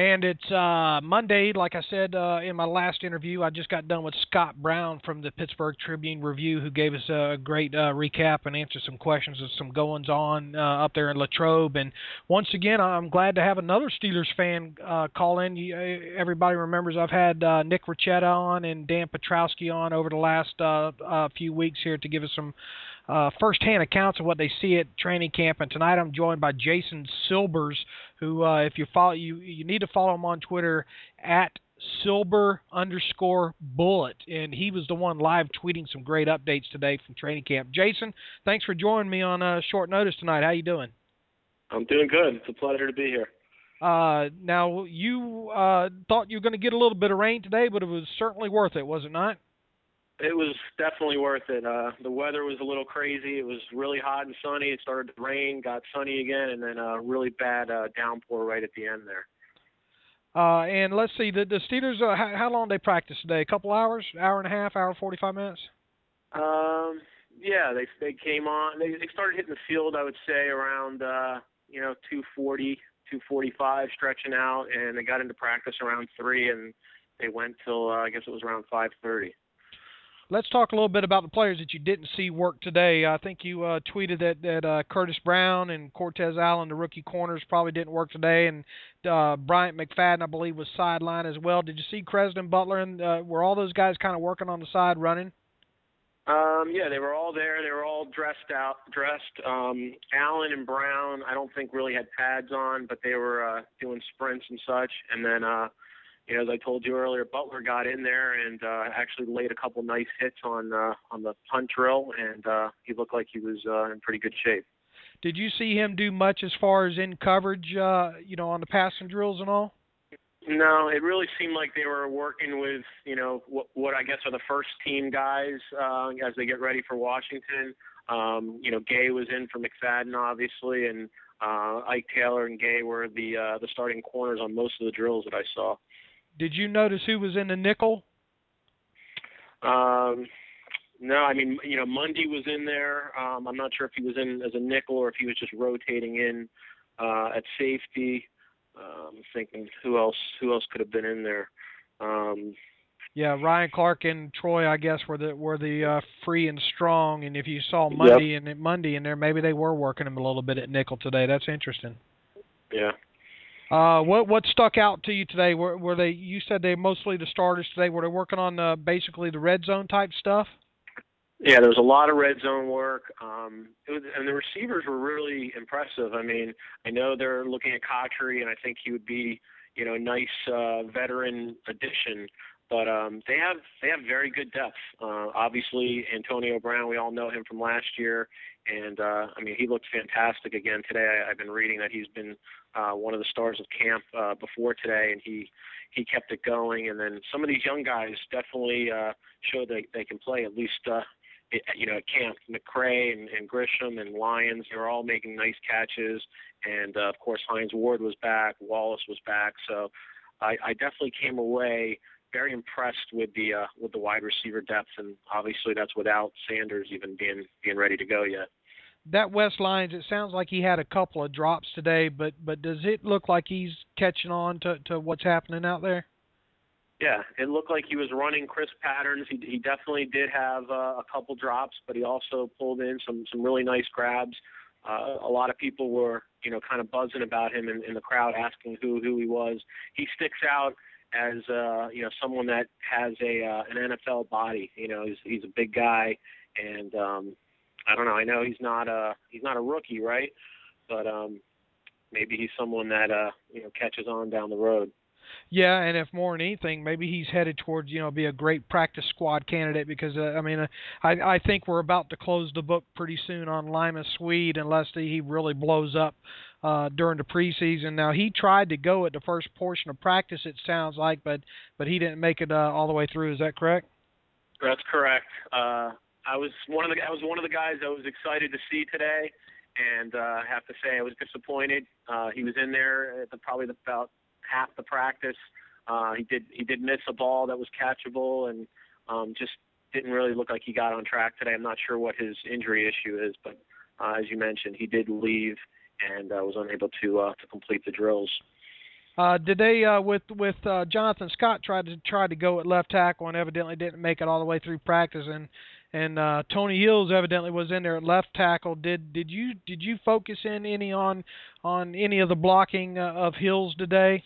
And it's Monday, like I said in my last interview. I just got done with Scott Brown from the Pittsburgh Tribune Review, who gave us a great recap and answered some questions of some goings on up there in Latrobe. And once again, I'm glad to have another Steelers fan call in. Everybody remembers I've had Nick Ricetta on and Dan Petrowski on over the last few weeks here to give us some first-hand accounts of what they see at training camp. And tonight I'm joined by Jason Silbers, who, if you follow, you need to follow him on Twitter at Silber_Bullet, and he was the one live tweeting some great updates today from training camp. Jason, thanks for joining me on short notice tonight. How you doing? I'm doing good. It's a pleasure to be here. Now, you thought you were going to get a little bit of rain today, but it was certainly worth it, was it not? It was definitely worth it. The weather was a little crazy. It was really hot and sunny. It started to rain, got sunny again, and then a really bad downpour right at the end there. And let's see, the Steelers, how long did they practice today? A couple hours, hour and a half, hour 45 minutes? Yeah, they came on. They started hitting the field, I would say, around 2:40, 2:45, stretching out, and they got into practice around 3, and they went till I guess it was around 5:30. Let's talk a little bit about the players that you didn't see work today. I think you tweeted that Curtis Brown and Cortez Allen, the rookie corners, probably didn't work today, and Bryant McFadden, I believe, was sidelined as well. Did you see Cresden Butler, and were all those guys kind of working on the side running? Yeah, they were all there. They were all dressed. Allen and Brown, I don't think really had pads on, but they were doing sprints and such. And then, as I told you earlier, Butler got in there and actually laid a couple nice hits on the punt drill, and he looked like he was in pretty good shape. Did you see him do much as far as in coverage, on the passing drills and all? No, it really seemed like they were working with, what I guess are the first team guys as they get ready for Washington. Gay was in for McFadden, obviously, and Ike Taylor and Gay were the starting corners on most of the drills that I saw. Did you notice who was in the nickel? No, I mean, Mundy was in there. I'm not sure if he was in as a nickel or if he was just rotating in at safety. I'm thinking who else could have been in there. Yeah, Ryan Clark and Troy, I guess, were the free and strong. And if you saw Mundy in there, maybe they were working him a little bit at nickel today. That's interesting. Yeah. What stuck out to you today? Were they? You said they mostly the starters today. Were they working on basically the red zone type stuff? Yeah, there was a lot of red zone work. And the receivers were really impressive. I mean, I know they're looking at Cotchery, and I think he would be, a nice veteran addition. But they have very good depth. Obviously, Antonio Brown, we all know him from last year, and he looked fantastic again today. I've been reading that he's been one of the stars of camp before today, and he kept it going. And then some of these young guys definitely showed that they can play at least. At camp, McCray and Grisham and Lyons, they were all making nice catches, and of course Hines Ward was back, Wallace was back, so I definitely came away very impressed with the wide receiver depth, and obviously that's without Sanders even being ready to go yet. That West Lyons, it sounds like he had a couple of drops today, but does it look like he's catching on to what's happening out there? Yeah, it looked like he was running crisp patterns. He definitely did have a couple drops, but he also pulled in some really nice grabs. A lot of people were, kind of buzzing about him in the crowd, asking who he was. He sticks out as someone that has an NFL body. He's a big guy, and I don't know. I know he's not a rookie, right? But maybe he's someone that catches on down the road. Yeah, and if more than anything, maybe he's headed towards be a great practice squad candidate because I think we're about to close the book pretty soon on Lima Swede unless he really blows up during the preseason. Now he tried to go at the first portion of practice, it sounds like, but he didn't make it all the way through. Is that correct? That's correct. I was one of the guys I was excited to see today, and I have to say I was disappointed. He was in there at probably about half the practice. He did miss a ball that was catchable, and just didn't really look like he got on track today. I'm not sure what his injury issue is, but as you mentioned, he did leave and was unable to complete the drills. Did they with Jonathan Scott tried to go at left tackle and evidently didn't make it all the way through practice, and Tony Hills evidently was in there at left tackle. Did you focus in any on any of the blocking of Hills today?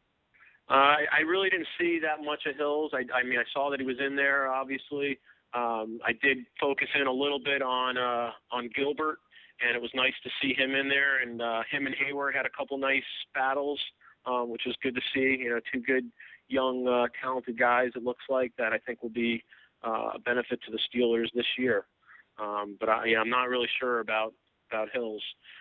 I really didn't see that much of Hills. I mean, I saw that he was in there, obviously. I did focus in a little bit on Gilbert, and it was nice to see him in there. And him and Hayward had a couple nice battles, which was good to see. You know, two good young, talented guys. It looks like that I think will be a benefit to the Steelers this year. But I'm not really sure about Hills.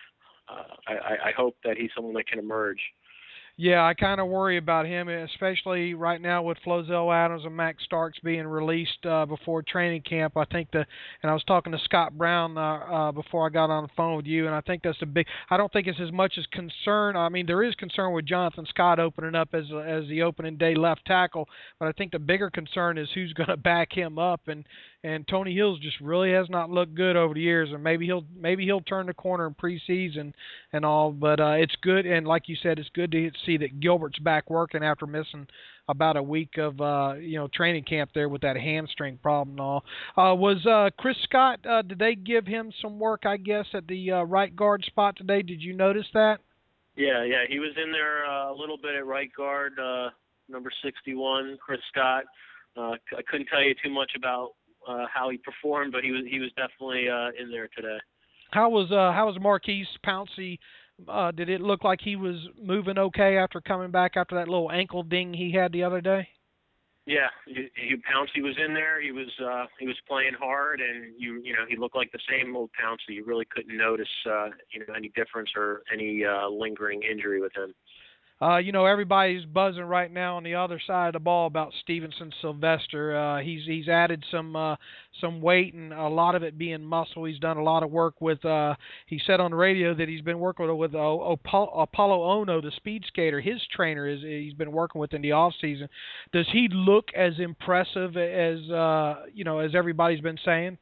I hope that he's someone that can emerge. Yeah, I kind of worry about him, especially right now with Flozell Adams and Max Starks being released before training camp. I think and I was talking to Scott Brown before I got on the phone with you, and I think that's a big. I don't think it's as much as concern. I mean, there is concern with Jonathan Scott opening up as the opening day left tackle, but I think the bigger concern is who's going to back him up, and Tony Hills just really has not looked good over the years, and maybe he'll turn the corner in preseason and all. But it's good, and like you said, it's good to see that Gilbert's back working after missing about a week of training camp there with that hamstring problem and all. Was Chris Scott? Did they give him some work? I guess at the right guard spot today. Did you notice that? Yeah, he was in there a little bit at right guard, number 61, Chris Scott. I couldn't tell you too much about how he performed, but he was definitely in there today. How was Marquise Pouncey? Did it look like he was moving okay after coming back after that little ankle ding he had the other day? Yeah, Pouncey was in there. He was playing hard, and he looked like the same old Pouncey. You really couldn't notice any difference or any lingering injury with him. Everybody's buzzing right now on the other side of the ball about Stevenson Sylvester. He's added some weight and a lot of it being muscle. He's done a lot of work with. He said on the radio that he's been working with Apollo Ono, the speed skater. His trainer he's been working with in the off season. Does he look as impressive as everybody's been saying?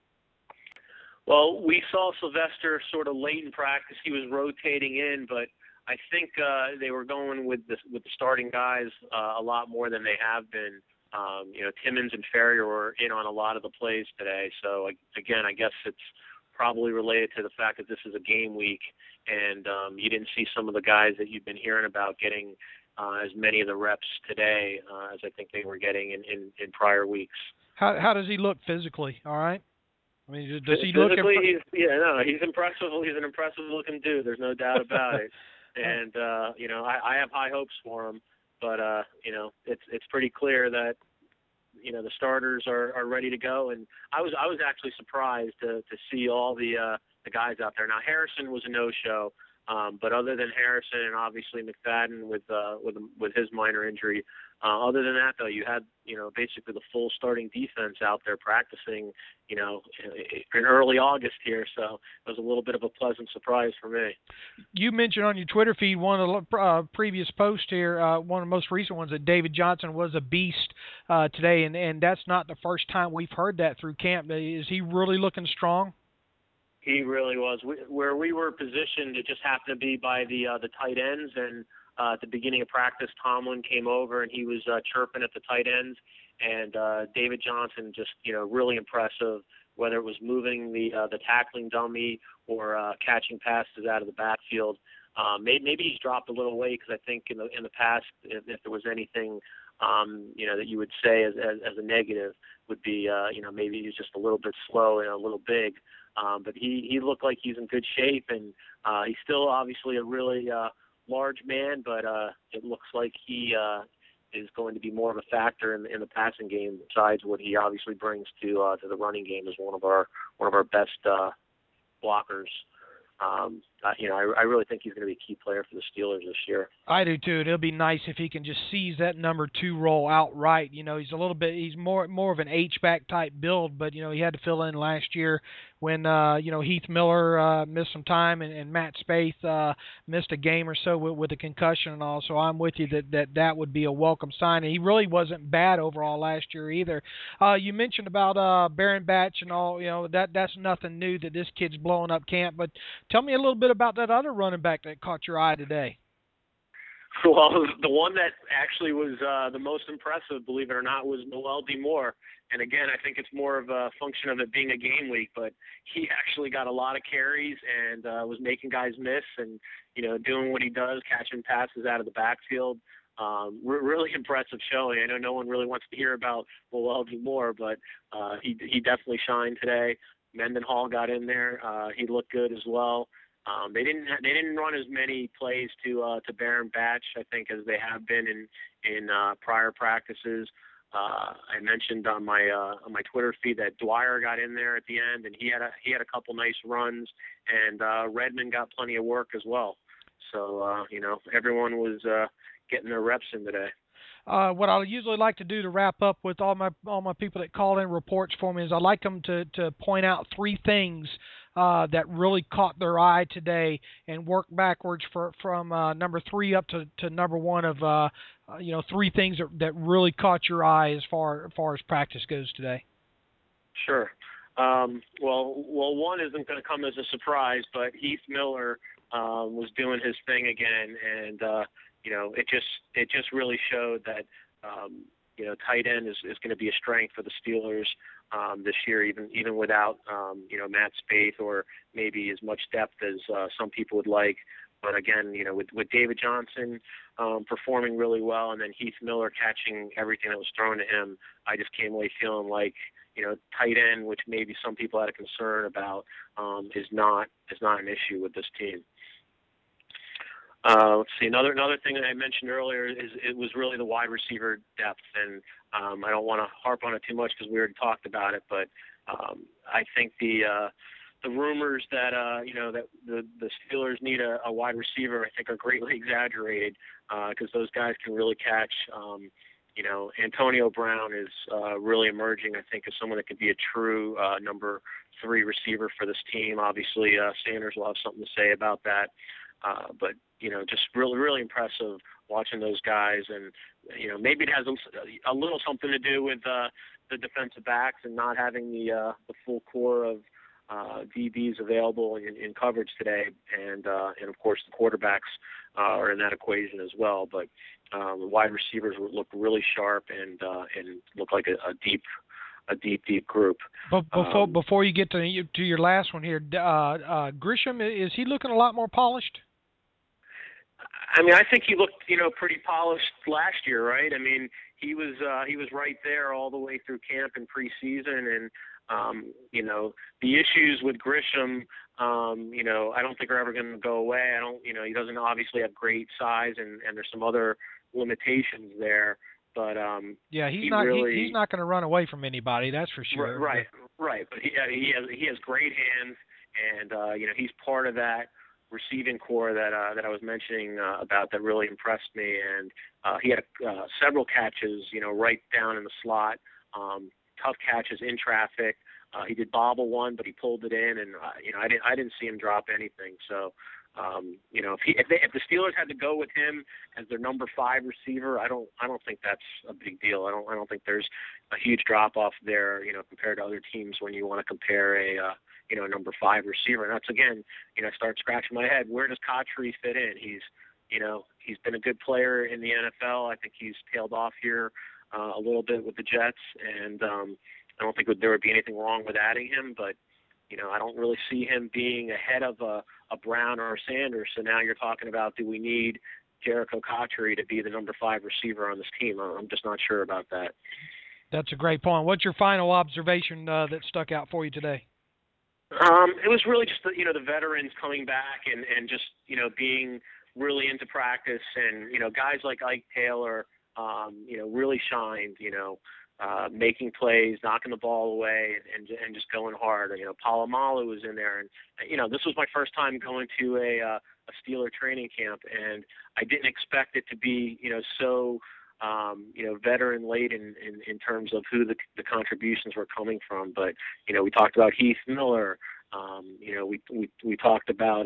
Well, we saw Sylvester sort of late in practice. He was rotating in, but I think they were going with the starting guys a lot more than they have been. Timmons and Ferrier were in on a lot of the plays today. So again, I guess it's probably related to the fact that this is a game week, and you didn't see some of the guys that you've been hearing about getting as many of the reps today as I think they were getting in prior weeks. How does he look physically? All right. I mean, does he look? Physically, he's impressive. He's an impressive looking dude. There's no doubt about it. And I have high hopes for him, but it's pretty clear that the starters are ready to go. And I was actually surprised to see all the guys out there. Now Harrison was a no-show, but other than Harrison and obviously McFadden with his minor injury, other than that though, you had basically the full starting defense out there practicing in early August here, so it was a little bit of a pleasant surprise for me. You mentioned on your Twitter feed one of the previous posts here, one of the most recent ones, that David Johnson was a beast today, and that's not the first time we've heard that through camp. Is he really looking strong? He really was. Where we were positioned, it just happened to be by the tight ends, and at the beginning of practice, Tomlin came over and he was chirping at the tight ends, and David Johnson just really impressive. Whether it was moving the tackling dummy or catching passes out of the backfield, maybe he's dropped a little weight because I think in the past, if there was anything that you would say as a negative, would be maybe he's just a little bit slow and a little big. But he looked like he's in good shape, and he's still obviously a really large man, but it looks like he is going to be more of a factor in the passing game besides what he obviously brings to the running game as one of our best blockers. I really think he's going to be a key player for the Steelers this year. I do too. It'll be nice if he can just seize that number 2 role outright. He's more of an H-back type build, but he had to fill in last year when Heath Miller missed some time and Matt Spaeth missed a game or so with a concussion and all. So I'm with you that would be a welcome sign. And he really wasn't bad overall last year either. You mentioned about Baron Batch and all. That's nothing new that this kid's blowing up camp. But tell me a little bit about that other running back that caught your eye today. Well, the one that actually was the most impressive, believe it or not, was Noel D. Moore. And again, I think it's more of a function of it being a game week, but he actually got a lot of carries and was making guys miss and, doing what he does, catching passes out of the backfield. Really impressive showing. I know no one really wants to hear about Noel D. Moore, but he definitely shined today. Mendenhall got in there. He looked good as well. They didn't run as many plays to Baron Batch, I think, as they have been in prior practices. I mentioned on my Twitter feed that Dwyer got in there at the end, and he had a couple nice runs, and Redmond got plenty of work as well. So everyone was getting their reps in today. What I usually like to do to wrap up with all my people that call in reports for me is I like them to point out three things that really caught their eye today and work backwards from number three up to number one of three things that really caught your eye as far as practice goes today. Sure. Well, one isn't going to come as a surprise, but Heath Miller was doing his thing again, and it just really showed that tight end is going to be a strength for the Steelers this year, even without Matt Spaeth or maybe as much depth as some people would like. But again, with David Johnson performing really well, and then Heath Miller catching everything that was thrown to him, I just came away feeling like tight end, which maybe some people had a concern about, is not an issue with this team. Let's see. Another thing that I mentioned earlier is it was really the wide receiver depth, and I don't want to harp on it too much because we already talked about it. But I think the rumors that that the Steelers need a wide receiver, I think, are greatly exaggerated because those guys can really catch. Antonio Brown is really emerging, I think, as someone that could be a true number 3 receiver for this team. Obviously, Sanders will have something to say about that. But just really impressive watching those guys, and maybe it has a little something to do with the defensive backs and not having the full core of DBs available in coverage today, and of course the quarterbacks are in that equation as well. But the wide receivers look really sharp and look like a deep group. But before you get to your last one here, Grisham, is he looking a lot more polished? I mean, I think he looked, pretty polished last year, right? I mean, he was right there all the way through camp and preseason, and the issues with Grisham, I don't think are ever going to go away. He doesn't obviously have great size, and there's some other limitations there. But he's not going to run away from anybody, that's for sure. Right. But he has great hands, and he's part of that receiving core that I was mentioning about that really impressed me. And he had several catches, right down in the slot, tough catches in traffic. He did bobble one, but he pulled it in, and I didn't see him drop anything. So if the Steelers had to go with him as their number 5 receiver, I don't think that's a big deal. I don't think there's a huge drop off there, compared to other teams when you want to compare a number 5 receiver. And that's, again, I start scratching my head. Where does Cotchery fit in? He's been a good player in the NFL. I think he's tailed off here a little bit with the Jets, and I don't think there would be anything wrong with adding him, but I don't really see him being ahead of a Brown or a Sanders. So now you're talking about, do we need Jericho Cotchery to be the number 5 receiver on this team? I'm just not sure about that. That's a great point. What's your final observation that stuck out for you today? It was really just the veterans coming back and just being really into practice, and guys like Ike Taylor really shined, making plays, knocking the ball away, and just going hard. Polamalu was in there, and this was my first time going to a Steeler training camp, and I didn't expect it to be so veteran laden in terms of who the contributions were coming from. But we talked about Heath Miller. We talked about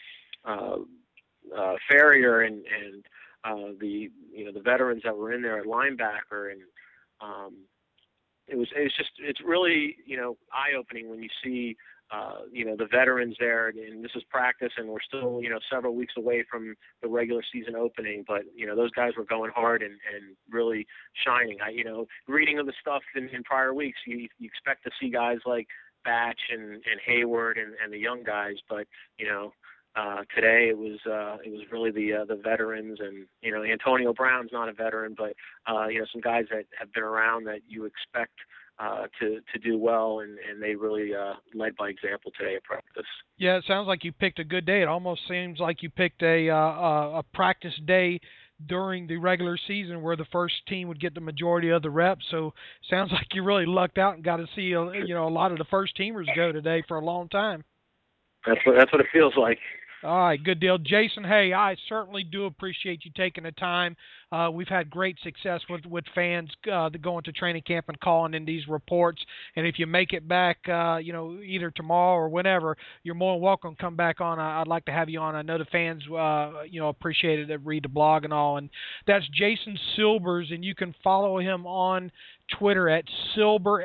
Ferrier and the veterans that were in there at linebacker, and it's really eye-opening when you see the veterans there, and this is practice, and we're still, several weeks away from the regular season opening. But those guys were going hard and really shining. Reading of the stuff in prior weeks, you expect to see guys like Batch and Hayward and the young guys, but today it was really the veterans, and Antonio Brown's not a veteran, but some guys that have been around that you expect to do well, and they really led by example today at practice. Yeah, it sounds like you picked a good day. It almost seems like you picked a practice day during the regular season where the first team would get the majority of the reps. So sounds like you really lucked out and got to see a lot of the first teamers go today for a long time. That's what it feels like. All right, good deal. Jason, hey, I certainly do appreciate you taking the time. We've had great success with fans going to training camp and calling in these reports. And if you make it back, either tomorrow or whenever, you're more than welcome to come back on. I'd like to have you on. I know the fans, appreciate it, that read the blog and all. And that's Jason Silbers, and you can follow him on Twitter at Silber,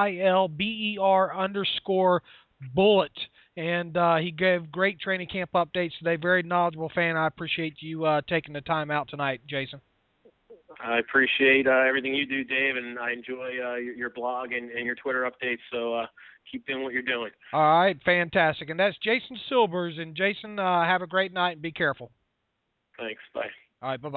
SILBER_bullet. And he gave great training camp updates today. Very knowledgeable fan. I appreciate you taking the time out tonight, Jason. I appreciate everything you do, Dave, and I enjoy your blog and your Twitter updates. So keep doing what you're doing. All right, fantastic. And that's Jason Silbers. And Jason, have a great night and be careful. Thanks. Bye. All right, bye-bye.